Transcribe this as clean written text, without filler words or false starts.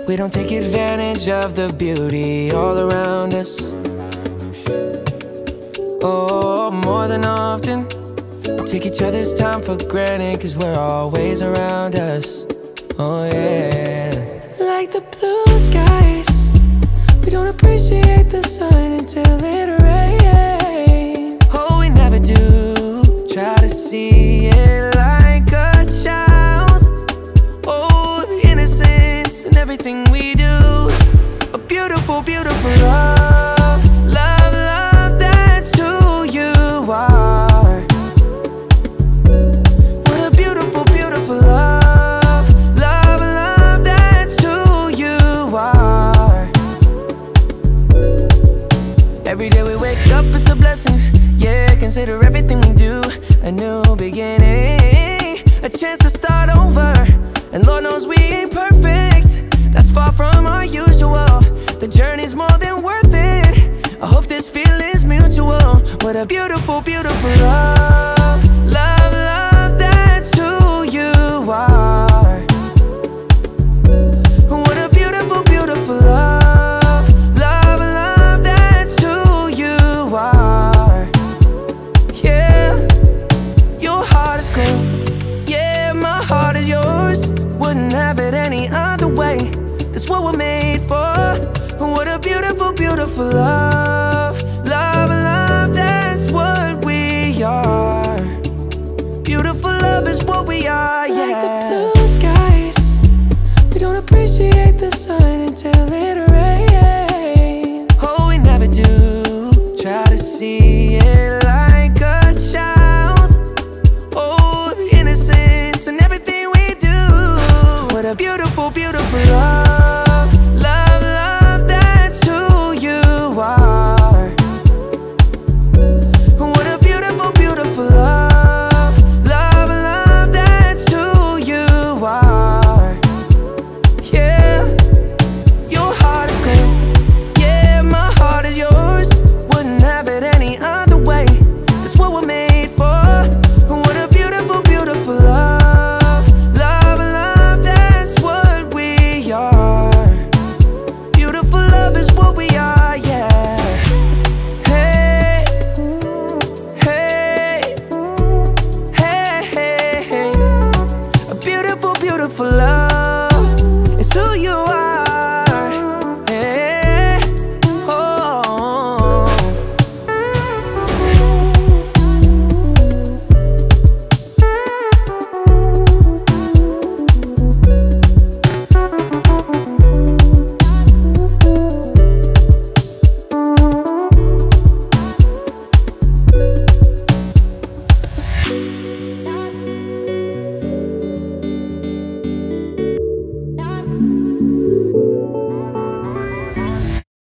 We don't take advantage of the beauty all around us. Oh, more than often we take each other's time for granted, 'cause we're always around us. Oh yeah. Like the blue skies, we don't appreciate the sun until it rains. Oh, we never do try to see it like a child. Oh, the innocence in everything we do. A beautiful, beautiful love. Love, love, that's who you are. What a beautiful, beautiful love. Love, love, that's who you are. Every day we wake up, it's a blessing. Yeah, consider everything we do a new beginning, a chance to start over. And Lord knows we ain't perfect, that's far from our usual. The journey's more than worth it, I hope this feeling's mutual. What a beautiful, beautiful love. Love, love, that's who you are. What a beautiful, beautiful love. Love, love, that's who you are. Yeah, your heart is cool. Yeah, my heart is yours. Wouldn't have it any other way. That's what we're made for. What a beautiful, beautiful love.